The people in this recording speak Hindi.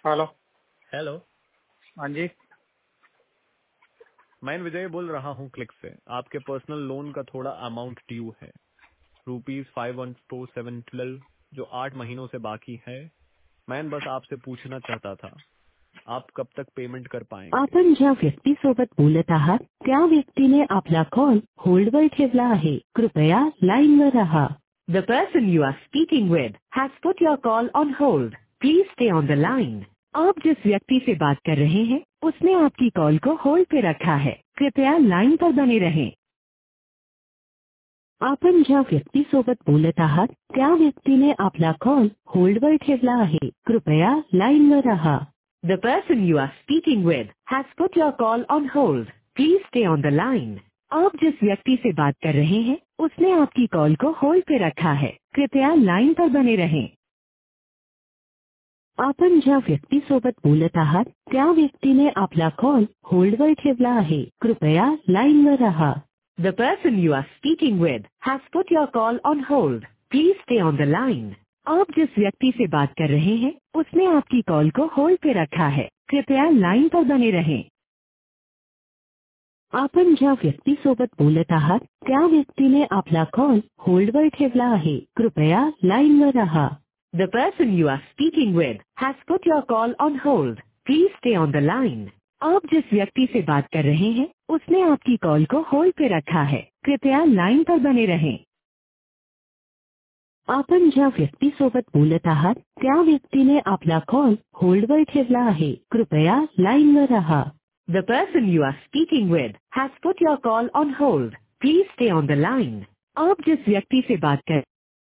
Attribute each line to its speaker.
Speaker 1: हेलो।
Speaker 2: हेलो।
Speaker 1: हाँ जी।
Speaker 2: मैं विजय बोल रहा हूँ क्लिक से। आपके पर्सनल लोन का थोड़ा अमाउंट ड्यू है, ₹5,14712, जो 8 महीनों से बाकी है। मैं बस आपसे पूछना चाहता था, आप कब तक पेमेंट कर पाएंगे?
Speaker 3: आपण ज्या व्यक्तीसोबत बोलत आहात त्या व्यक्तीने आपला कॉल होल्डवर ठेवला आहे. कृपया लाईनवर रहा. The person you are speaking with has put your call on hold. Please stay on the line. आप जिस व्यक्ति से बात कर रहे हैं उसने आपकी कॉल को होल्ड पे रखा है. कृपया लाइन पर बने रहें. आपण ज्या व्यक्तीसोबत बोलत आहात त्या व्यक्तीने आपला कॉल होल्डवर ठेवला आहे. कृपया लाईनवर रहा. The person you are speaking with has put your call on hold. Please stay on the line. आप जिस व्यक्ति से बात कर रहे हैं उसने आपकी कॉल को होल्ड पे रखा है. कृपया लाइन पर बने रहें. आपण ज्या व्यक्तीसोबत बोलत आहात त्या व्यक्तीने आपला कॉल होल्डवर ठेवला आहे. कृपया लाईनवर रहा. The person you are speaking with has put your call on hold. Please stay on the line. आप जिस व्यक्ति से बात कर रहे हैं उसने आपकी कॉल को होल्ड पे रखा है. कृपया लाइन पर बने रहें. आपण ज्या व्यक्तीसोबत बोलत आहात त्या व्यक्तीने आपला कॉल होल्डवर ठेवला आहे. कृपया लाईनवर रहा. The person you are speaking with has put your call on hold. Please stay on the line. आप जिस व्यक्ति से बात कर रहे हैं उसने आपकी कॉल को होल्ड पे रखा है. कृपया लाइन पर बने रहें. आपण ज्या व्यक्तीसोबत बोलत आहात त्या व्यक्तीने आपला कॉल होल्डवर ठेवला आहे. कृपया लाईनवर रहा. The person you are speaking with has put your call on hold. Please stay on the line. आप जिस व्यक्ति से बात कर